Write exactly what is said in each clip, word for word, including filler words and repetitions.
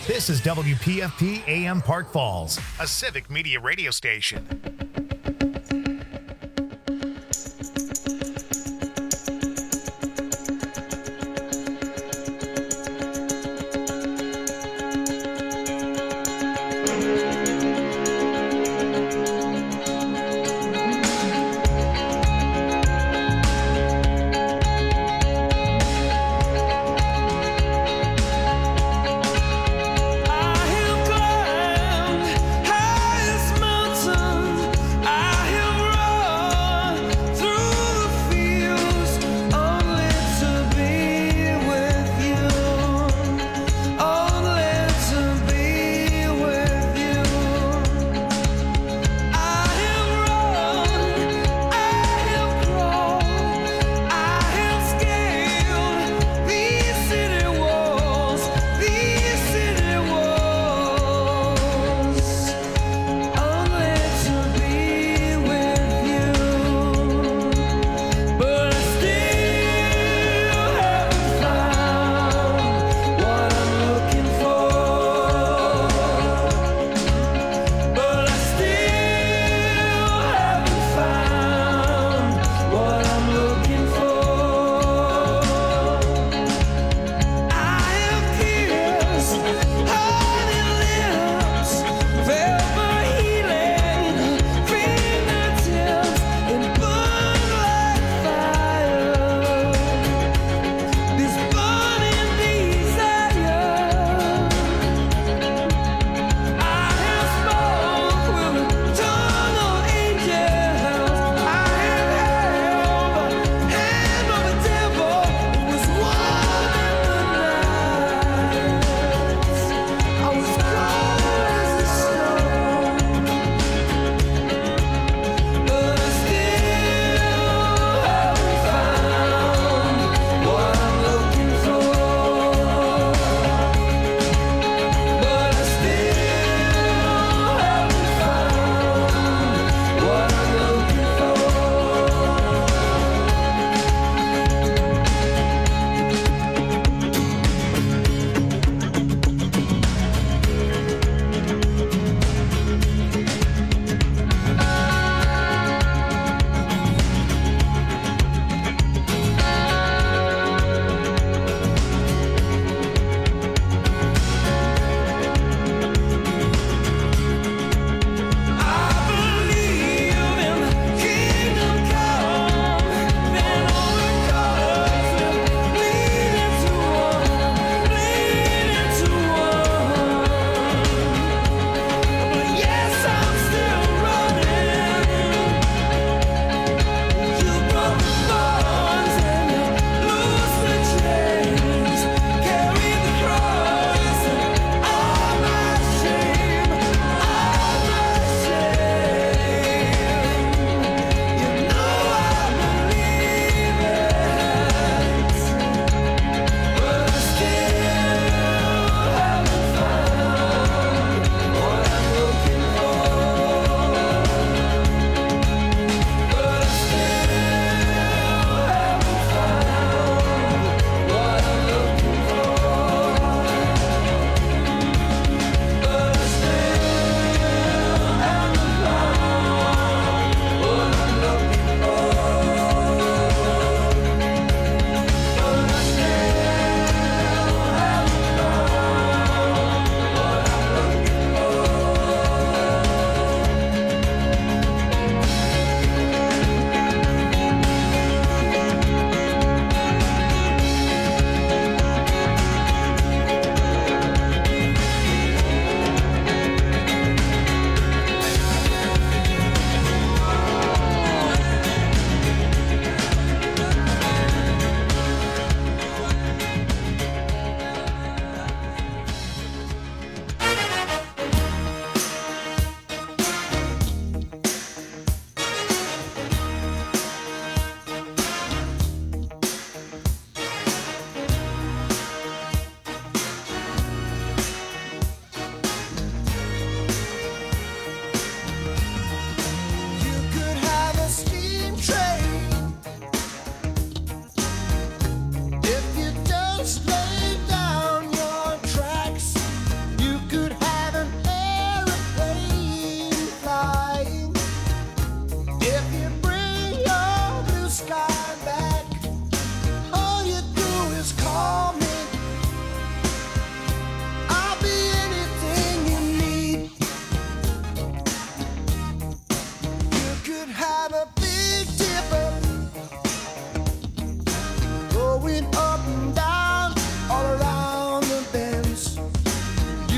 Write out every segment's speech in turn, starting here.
This is W P F P A M Park Falls, a civic media radio station.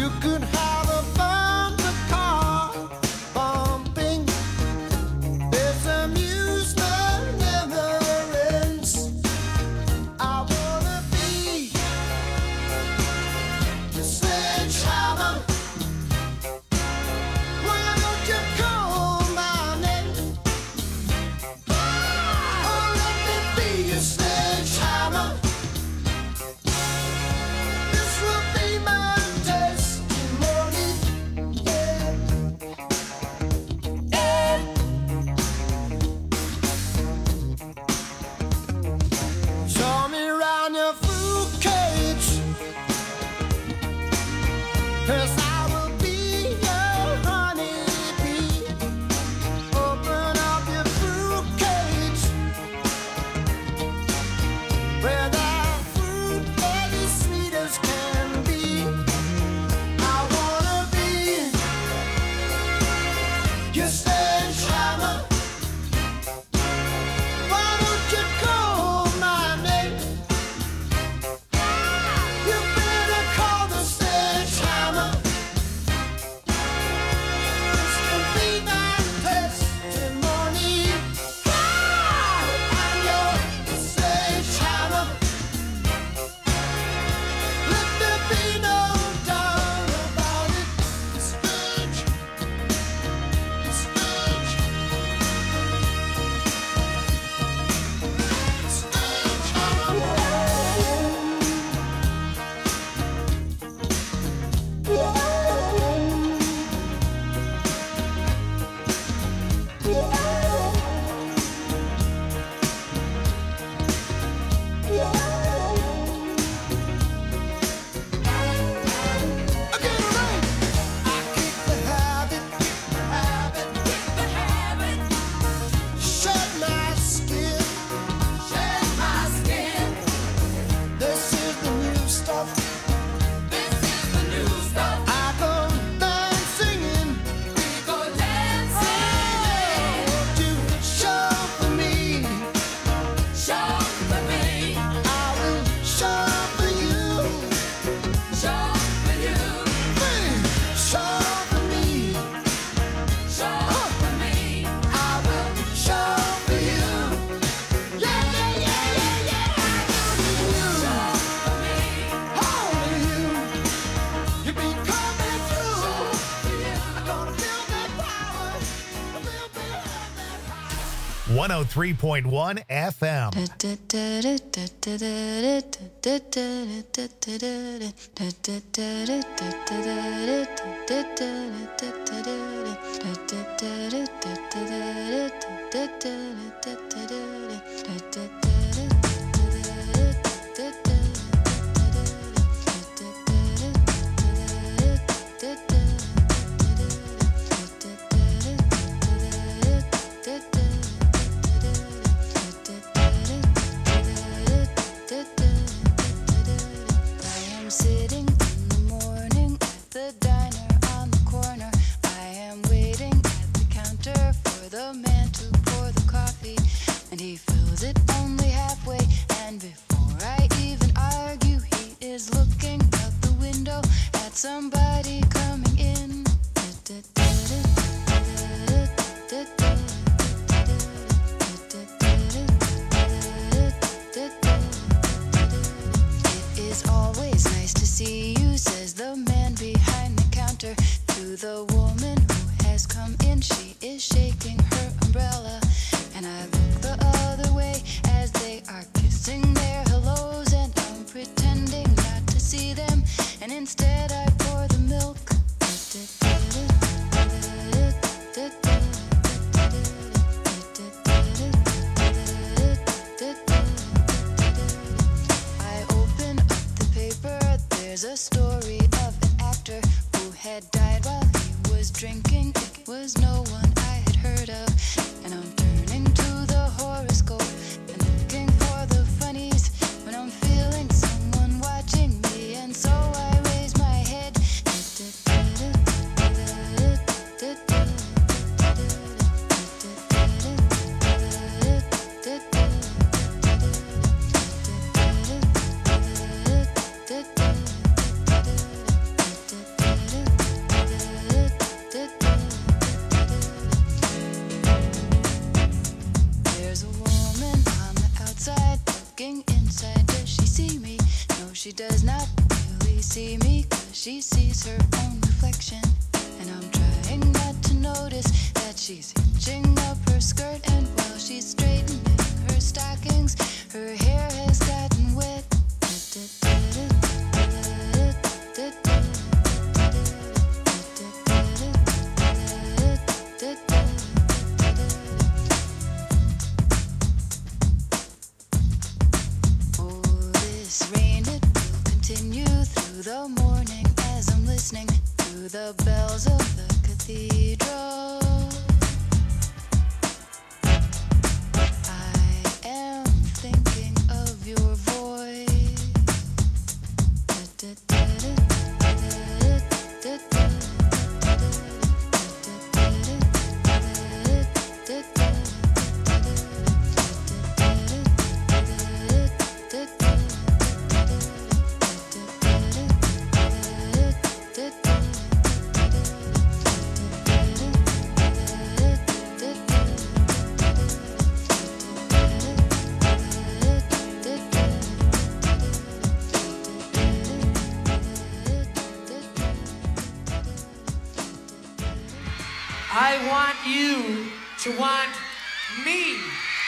You could have a bumper car bumping. This amusement never ends. I wanna be your sledgehammer. Why don't you call my name? Oh, let me be your sledgehammer. This will be my testimony. Yeah. Yeah. Show me round your fruit cage, 'cause I will be your honeybee. Open up your fruit cage, where that fruit is as sweet as can be. I wanna be your sledgehammer. Why don't you call my name? You better call the sledgehammer. This will be my testimony. I'm your sledgehammer. Let there be no doubt about it. Sledge, sledge, Again, right. I keep the habit, habit, the habit. Shed my skin, shed my skin. This is the new stuff. This is the new stuff. I go dance singing. We go dancing. To show for me, show for me. I will show for you, show for you. Hey, show for me, show for me. I will show for you. Yeah, yeah, yeah, yeah, yeah. Show for me, only you. You be coming through. I'm gonna feel that power, a little bit of that power. one oh three point one F M. I am sitting in the morning at the diner on the corner. I am waiting at the counter for the man to pour the coffee, and he fills it only halfway. And before I even argue, he is looking out the window at somebody coming in. It is always nice to see you, says the man behind the counter to the woman who has come in. She is shaking her umbrella, and I look the other way as they are kissing their hellos, and I'm pretending not to see them, and instead I pour the milk. I open up the paper, there's a story of an actor who had died while he was drinking. It was no one I had heard of, and I'm turning to the horoscope and looking for the funnies when I'm feeling someone watching me, and so I raise my head. does not really see me, 'cause she sees her own reflection. And I'm trying not to notice that she's hitching up her skirt, and while she's straightening her stockings, her hair has gotten wet. Oh, this rain, it will continue through the morning as I'm listening to the bells of the cathedral. I am thinking of your voice. I want you to want me.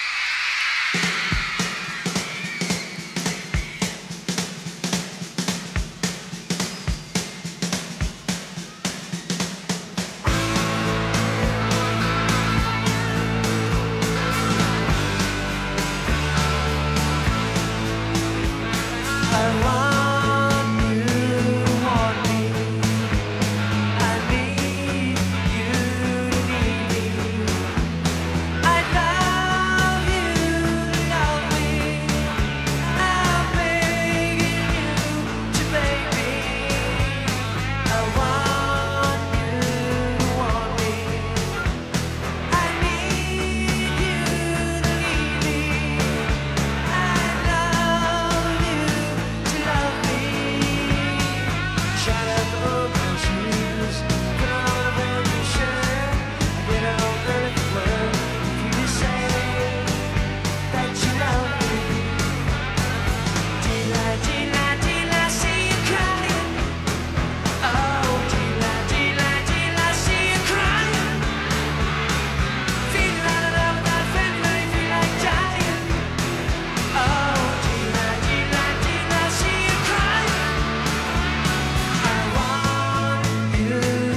I want you to want me. I need you to need me. I love you to love me. I'm begging you to beg me. I want you to want me. I need you to need me. I love you to love me. Shut up, open shoes. Put on a brand new shirt. Get out there to work. If you say that you love me. Till I, till I, till I see you crying. Oh, till I, till I, till I see you crying. Feeling out of love without a friend, but you feel like dying. Oh, till I, till I, till I see you crying. I want you to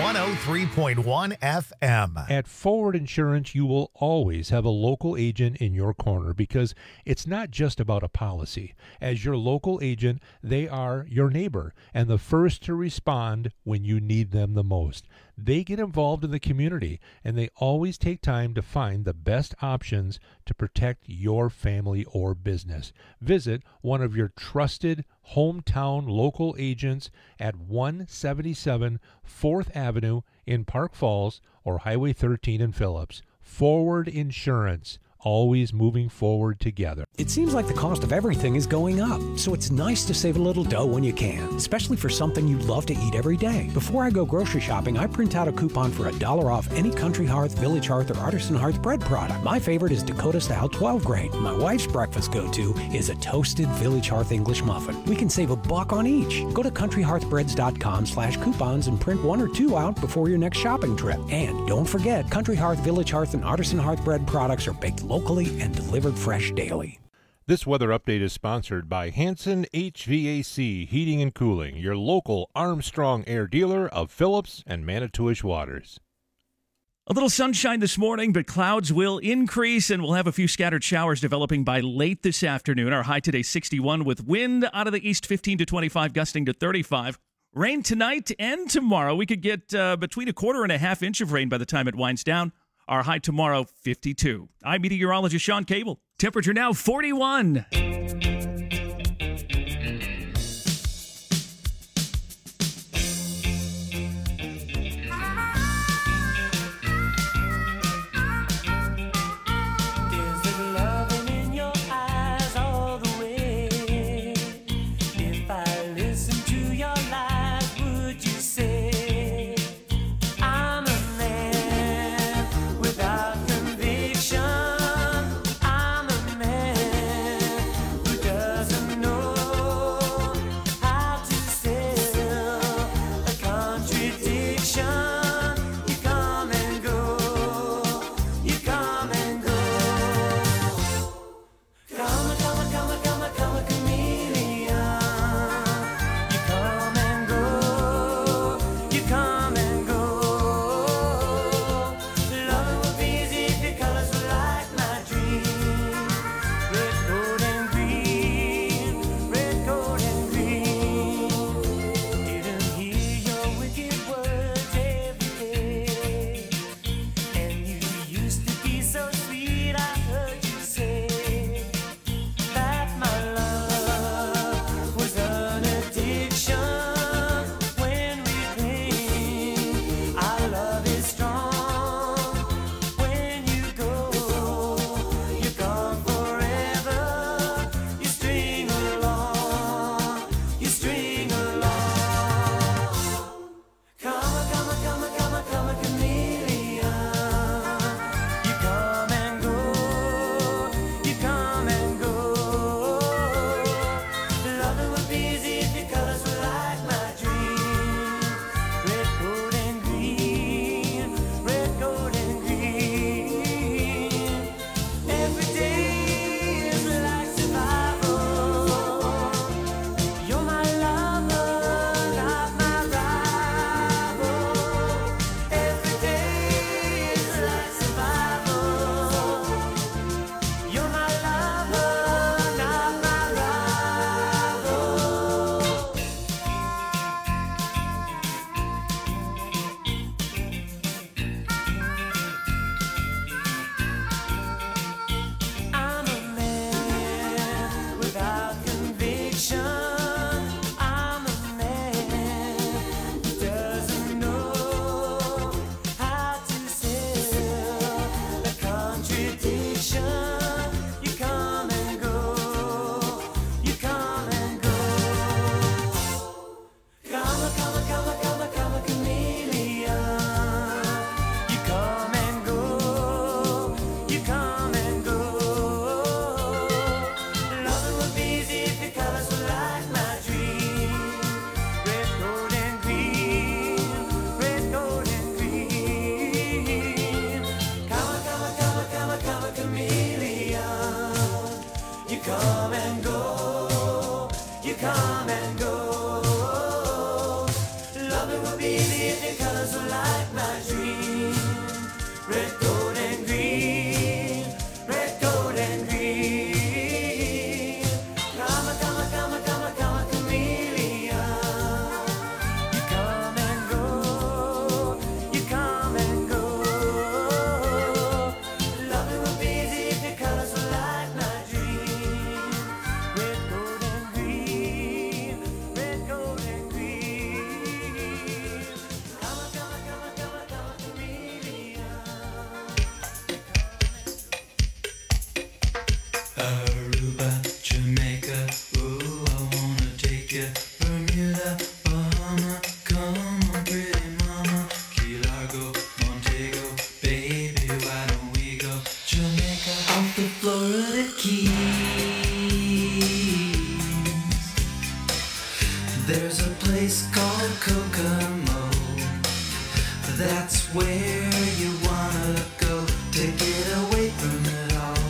one oh three point one F M. At Forward Insurance, you will always have a local agent in your corner because it's not just about a policy. As your local agent, they are your neighbor and the first to respond when you need them the most. They get involved in the community, and they always take time to find the best options to protect your family or business. Visit one of your trusted hometown local agents at one seventy-seven fourth Avenue in Park Falls or Highway thirteen in Phillips. Forward Insurance, always moving forward together. It seems like the cost of everything is going up, so it's nice to save a little dough when you can, especially for something you love to eat every day. Before I go grocery shopping, I print out a coupon for a dollar off any Country Hearth, Village Hearth, or Artisan Hearth bread product. My favorite is Dakota Style twelve grade. My wife's breakfast go-to is a toasted Village Hearth English muffin. We can save a buck on each. Go to country hearth breads dot com slash coupons and print one or two out before your next shopping trip. And don't forget, Country Hearth, Village Hearth, and Artisan Hearth bread products are baked locally and delivered fresh daily. This weather update is sponsored by Hanson H V A C Heating and Cooling, your local Armstrong Air dealer of Phillips and Manitowish Waters. A little sunshine this morning, but clouds will increase, and we'll have a few scattered showers developing by late this afternoon. Our high today, sixty-one, with wind out of the east, fifteen to twenty-five, gusting to thirty-five. Rain tonight and tomorrow. We could get uh, between a quarter and a half inch of rain by the time it winds down. Our high tomorrow, fifty-two. I'm meteorologist Sean Cable. Temperature now forty-one. Without conviction, I'm a man. There's a place called Kokomo. That's where you wanna go to get away from it all.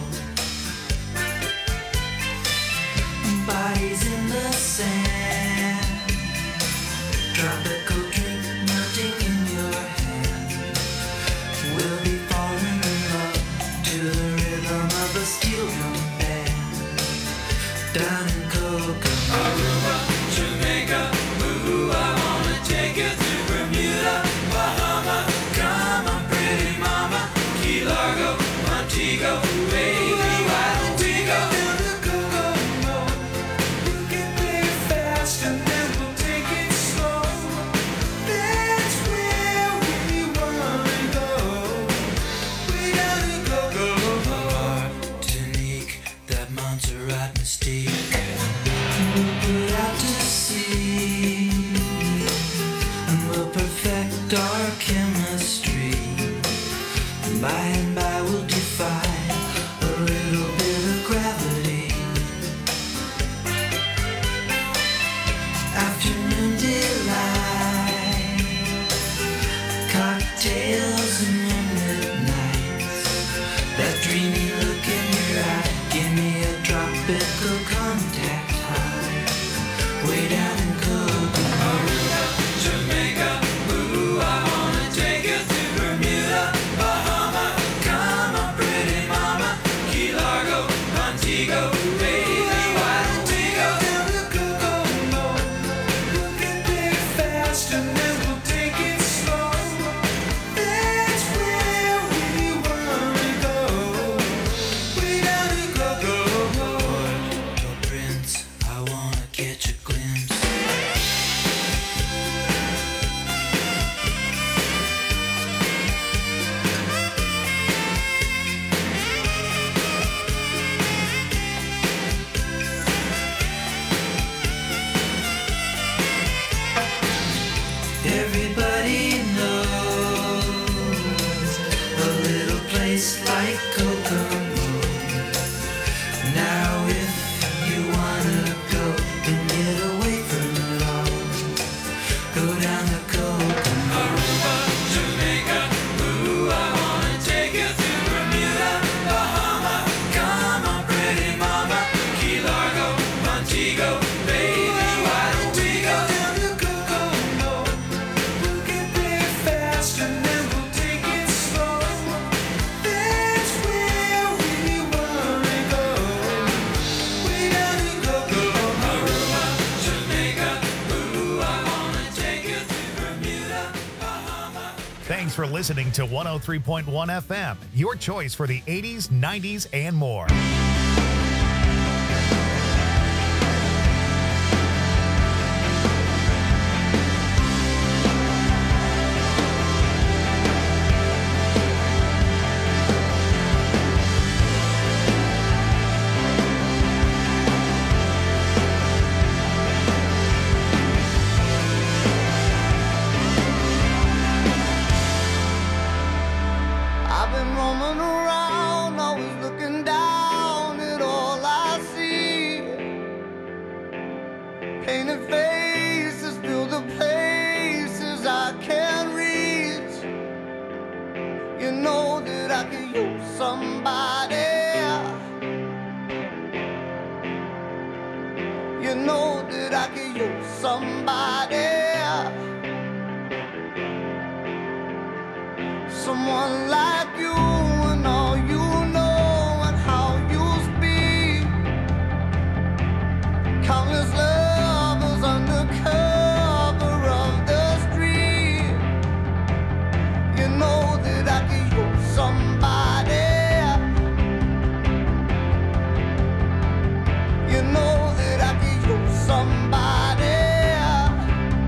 Bodies in the sand, tropical drink melting in your hand. We'll be falling in love to the rhythm of a steel drum band. Down in Kokomo, Aruba, Jamaica, ooh, I wanna take you to Bermuda, Bahama, come on pretty mama, Key Largo, Montego, baby, why don't we go down to Kokomo? You can play it fast and then we'll take it slow. That's where we wanna go. Way down in Kokomo. Martinique, that Montserrat mystique. We'll put out to sea and we'll perfect our chemistry. By and by we'll defy a little bit of gravity. Afternoon delight, cocktails and moonlit nights. That dreamy look in your eye, give me a tropical contact high. Way down in Kokomo, Aruba, Jamaica, ooh, I wanna take you to Bermuda, Bahama, come on pretty mama, Key Largo, Montego, baby, why don't we go down to Kokomo? You can play it fast and then we'll take it slow. That's where we wanna go. Way down in Kokomo. Port-au-Prince, I wanna catch a glimpse. Everybody knows a little place like Kokomo. Now if you wanna go and get away from it all, go down to Kokomo, Aruba, Jamaica, ooh, I wanna take you to Bermuda, Bahama, come on pretty mama, Key Largo, Montego, baby, why don't we go down to Kokomo? You can play it fast and then we'll take it slow. That's where we wanna go. Way down in Kokomo, Aruba, Jamaica, ooh, I wanna take you to Bermuda, Bahama. Thanks for listening to one oh three point one F M, your choice for the eighties, nineties, and more. I've been roaming around, always looking down at all I see. Painted faces fill the places I can't reach. You know that I could use somebody. You know that I could use somebody. Someone like you and all you know and how you speak. Countless lovers under cover of the street. You know that I could use somebody. You know that I could use somebody.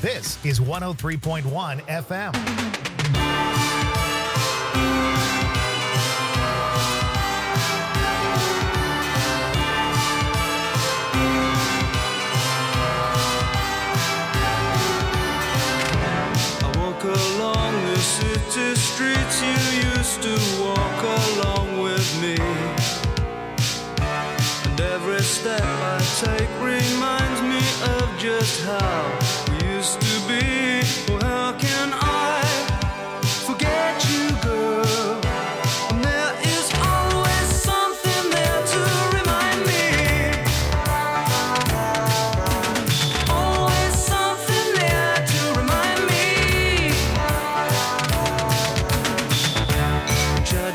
This is one oh three point one F M. I walk along the city streets you used to walk along with me. And every step I take reminds me of just how we used to be. Oh, how can I forget you, girl? And there is always something there to remind me. Always something there to remind me.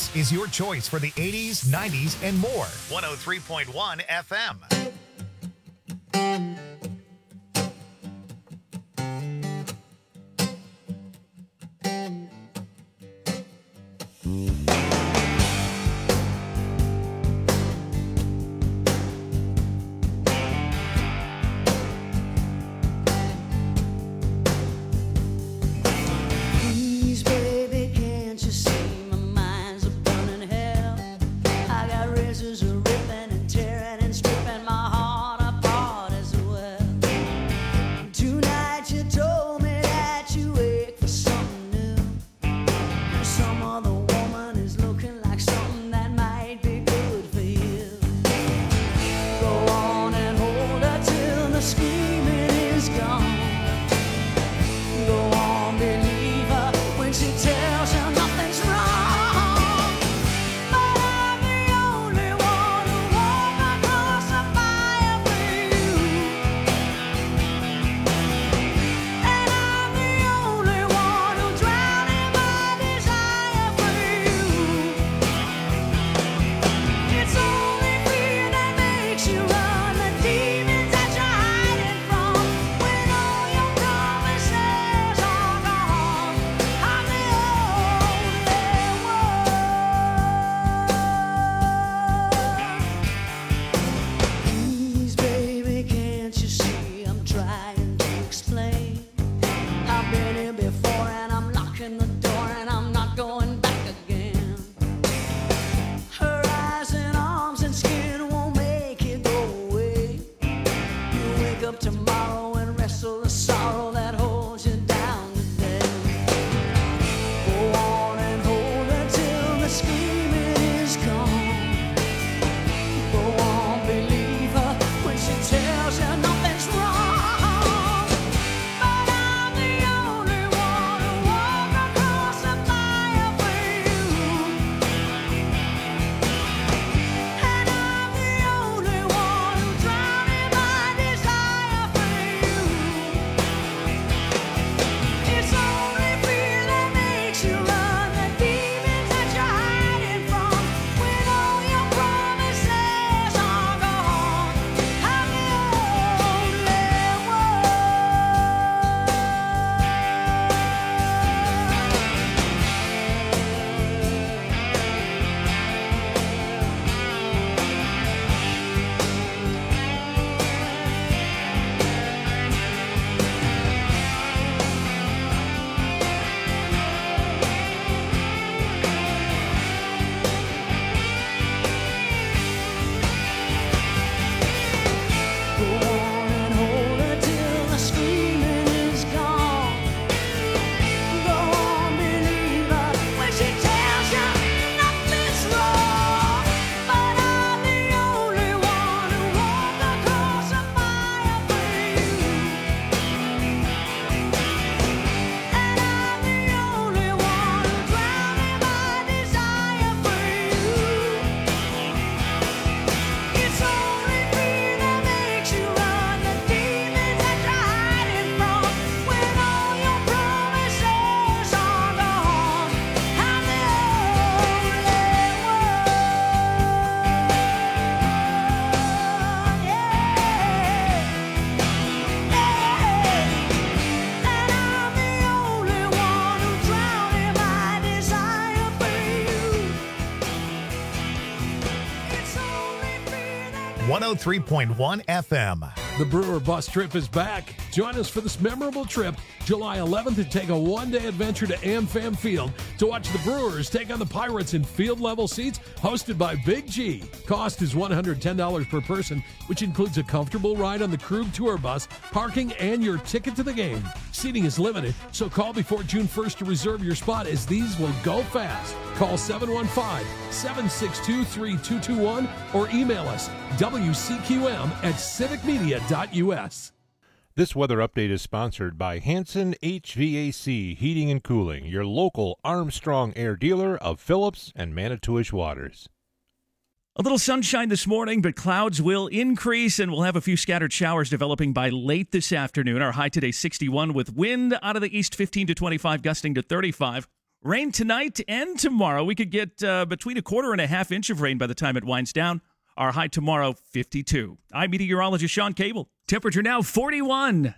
This is your choice for the eighties, nineties, and more. one oh three point one F M. Please, baby, can't you see my mind's a burning hell? I got razors a ripping and tearing and stripping my heart apart as well. Tonight you told me that you wait for something new. Some other woman is looking like something that might be good for you. Go on and hold her till the screaming is gone. Go on, believe her when she tells you nothing's wrong. But I'm the only one who walk across the fire for you. And I'm the only one who drown in my desire for you. It's only fear that makes you run, the demons that you're hiding from. When all your promises are gone, I'm the only one. Please, baby, can't you see I'm trying to explain? I've been here before and I'm locking the door and I'm not going back again. Her eyes and arms and skin won't make it go away. You wake up tomorrow and wrestle the sorrow that holds you down today. Go on and hold her till the screaming is gone. Go on, believe her when she tells you nothing's wrong. But I'm the only one who walk across the fire for you. And I'm the only one who drown in my desire for you. It's only fear that makes you run, the demons that you're hiding from. When all your promises are gone, I'm the only Go on and hold her till the screaming is gone. Go on, believe her when she tells you nothing's wrong. But I'm the only one who walk across the fire for you. And I'm the only one who drown in my desire for you. It's only fear that makes you run, the demons that you're hiding from. When all your promises are gone, I'm the only one. And I'm the only one who drown in my desire for you. It's only fear that one oh three point one F M. The Brewer Bus Trip is back. Join us for this memorable trip July eleventh and take a one-day adventure to AmFam Field to watch the Brewers take on the Pirates in field-level seats hosted by Big G. Cost is one hundred ten dollars per person, which includes a comfortable ride on the Krug Tour Bus, parking, and your ticket to the game. Seating is limited, so call before June first to reserve your spot as these will go fast. Call seven one five, seven six two, three two two one or email us W C Q M at civic media dot U S. This weather update is sponsored by Hanson H V A C Heating and Cooling, your local Armstrong Air dealer of Phillips and Manitowish Waters. A little sunshine this morning, but clouds will increase and we'll have a few scattered showers developing by late this afternoon. Our high today sixty-one with wind out of the east fifteen to twenty-five, gusting to thirty-five. Rain tonight and tomorrow. We could get uh, between a quarter and a half inch of rain by the time it winds down. Our high tomorrow, fifty-two. I'm meteorologist Sean Cable. Temperature now forty-one.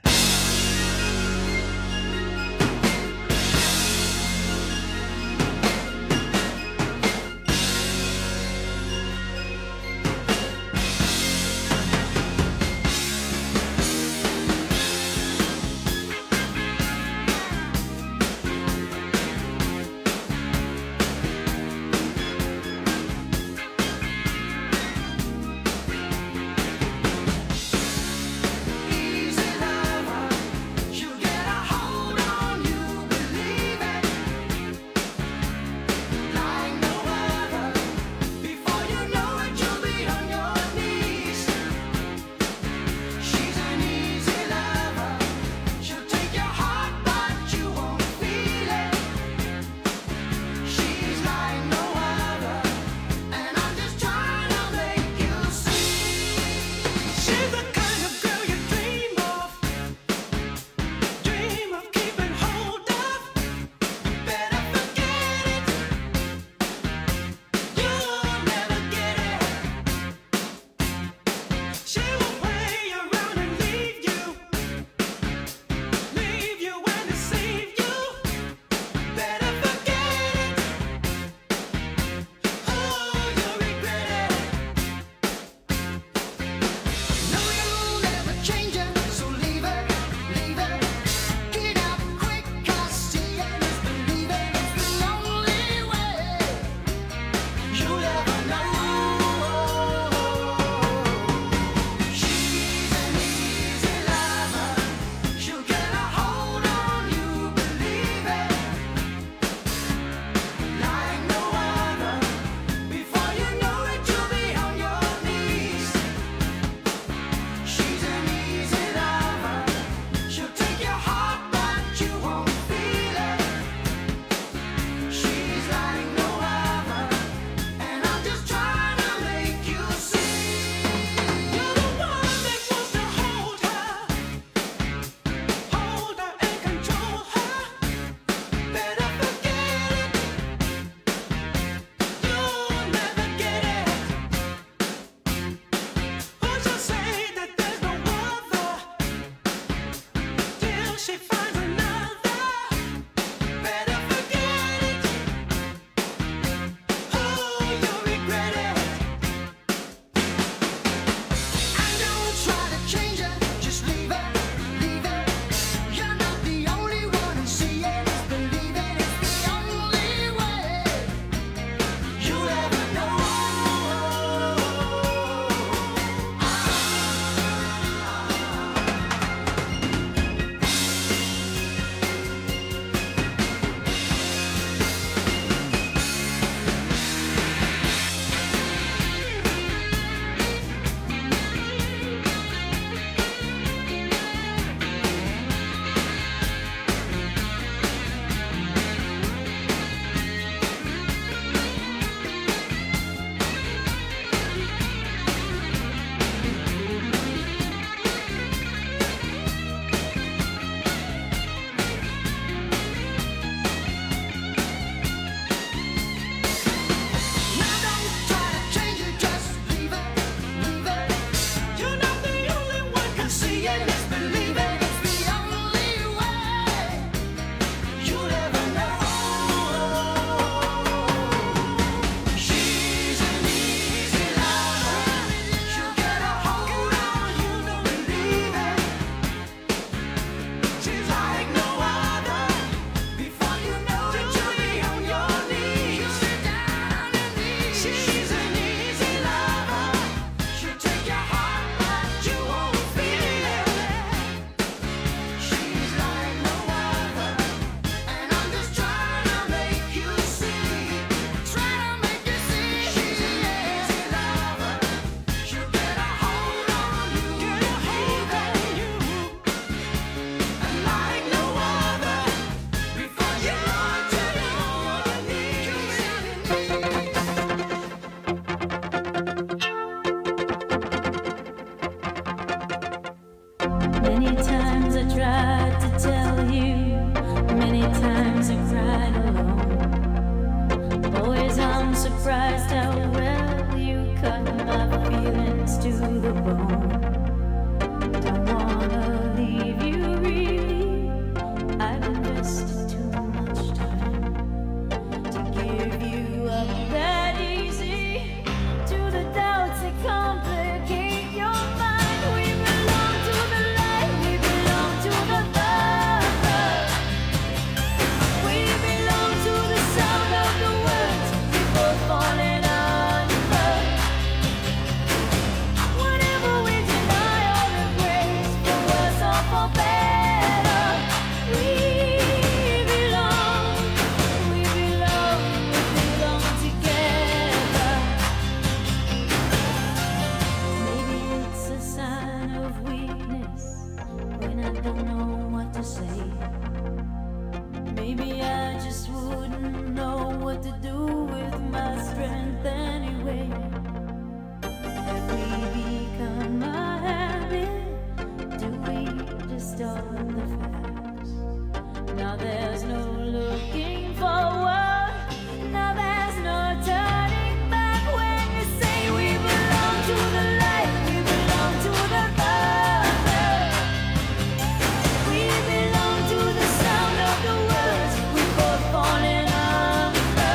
what to do with my strength anyway. Have we become a habit? Do we just start the fast? Now there's no looking forward. Now there's no turning back when you say we belong to the light, we belong to the Father. We belong to the sound of the words we both fallen under.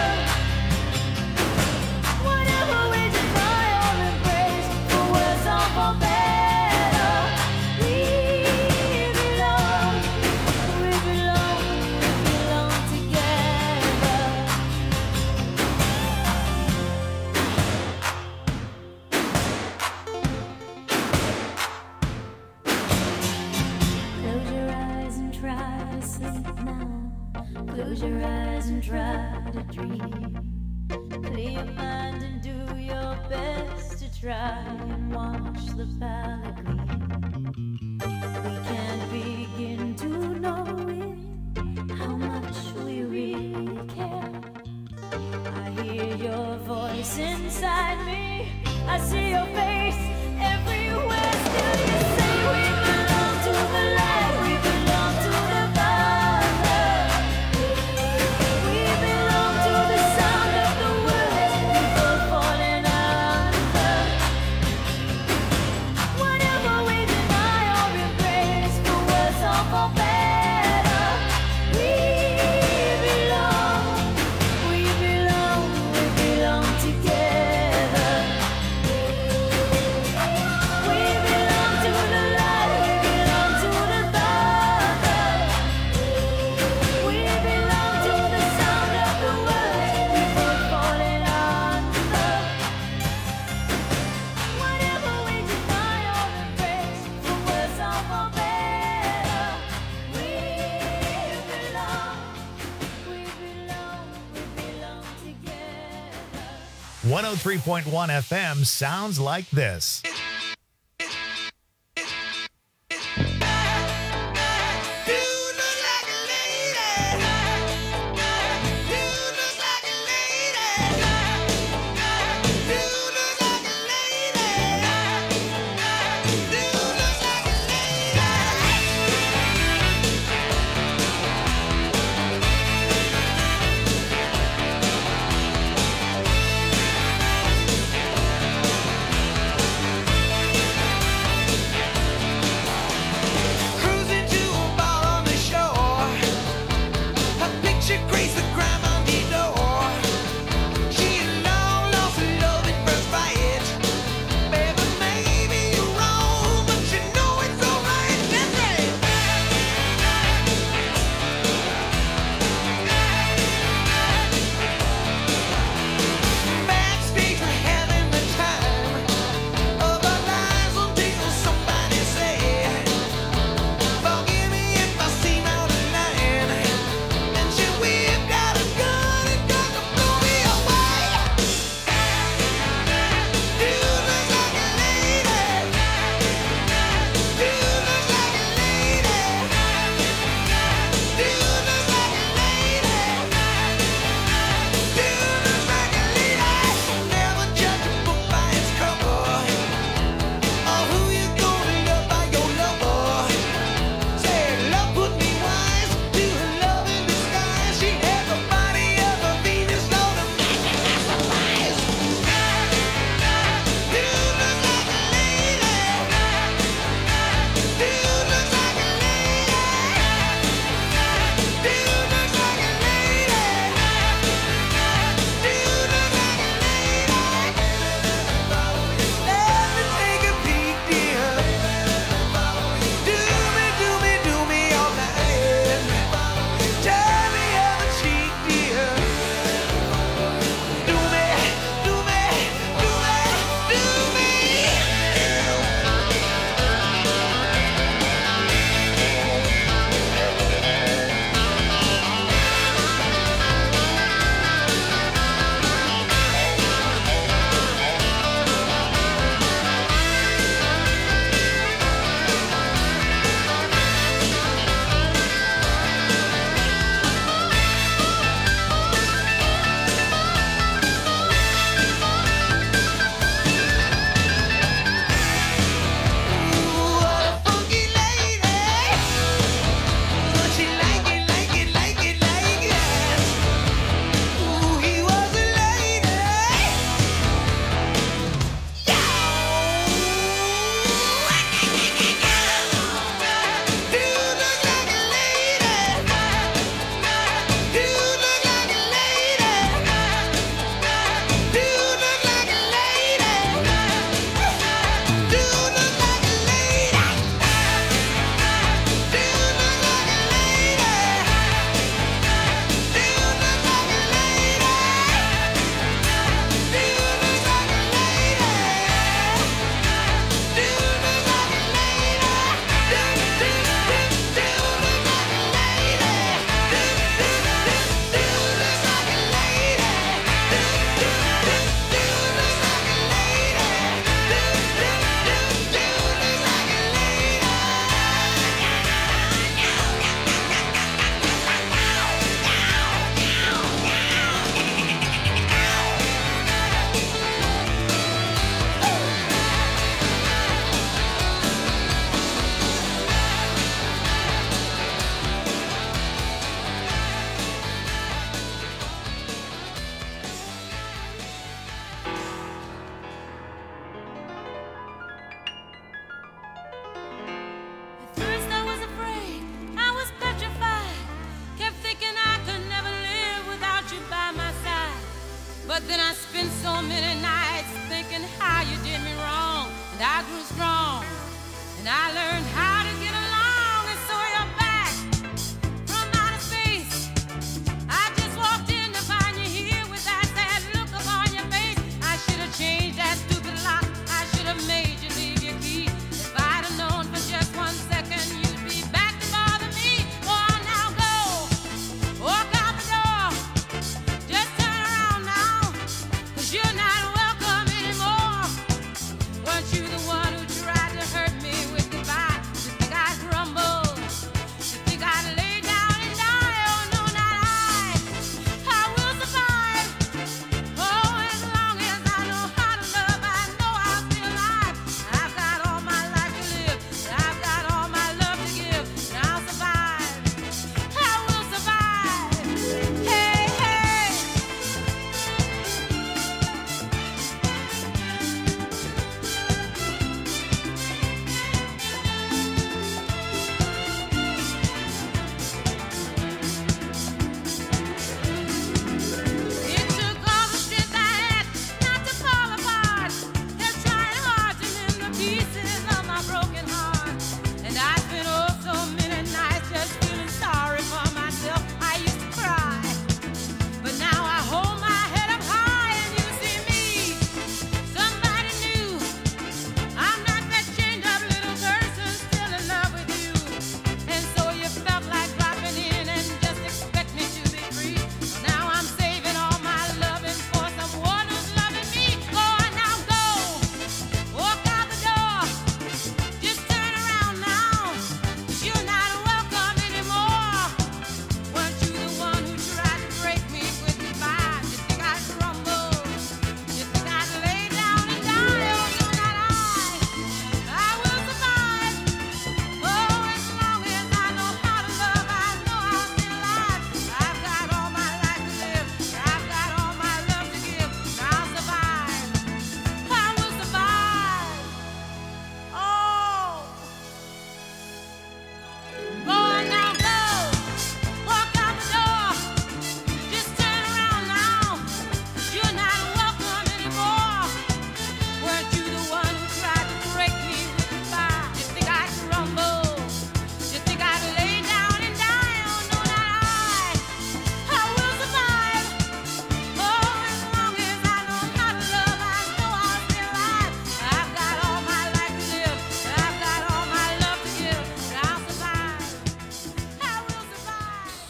Whatever we deny or embrace, for worse or for better, we belong, we belong, we belong together. Close your eyes and try to sleep now. Close your eyes and try to dream. Clear your mind and do your best to try and watch the palette gleam. We can't begin to know it, how much we really care. I hear your voice inside me, I see your face everywhere. Still you say we belong to the light, we belong to the Father. We belong to the sound of the words we both fallen under. Whatever we deny or embrace, for worse or for better, we belong, we belong, we belong together. We belong to the light, we belong to the Father. We belong to the sound of the words we both fallen under. Whatever we deny or embrace, for worse or for better, we belong, we belong, we belong together. one oh three point one F M sounds like this.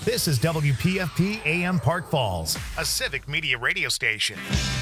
This is W P F P A M Park Falls, a civic media radio station.